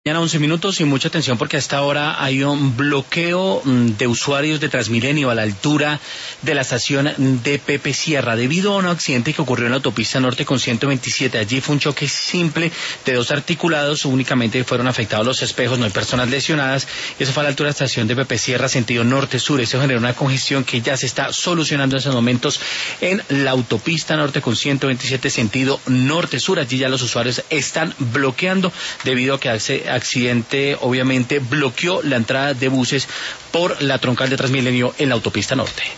Mañana 11 minutos y mucha atención porque a esta hora hay un bloqueo de usuarios de Transmilenio a la altura de la estación de Pepe Sierra debido a un accidente que ocurrió en la autopista norte con 127. Allí fue un choque simple de dos articulados, únicamente fueron afectados los espejos, no hay personas lesionadas. Eso fue a la altura de la estación de Pepe Sierra, sentido norte-sur. Eso generó una congestión que ya se está solucionando en estos momentos en la autopista norte con 127 sentido norte-sur. Allí ya los usuarios están bloqueando debido a que accidente obviamente bloqueó la entrada de buses por la troncal de Transmilenio en la autopista norte.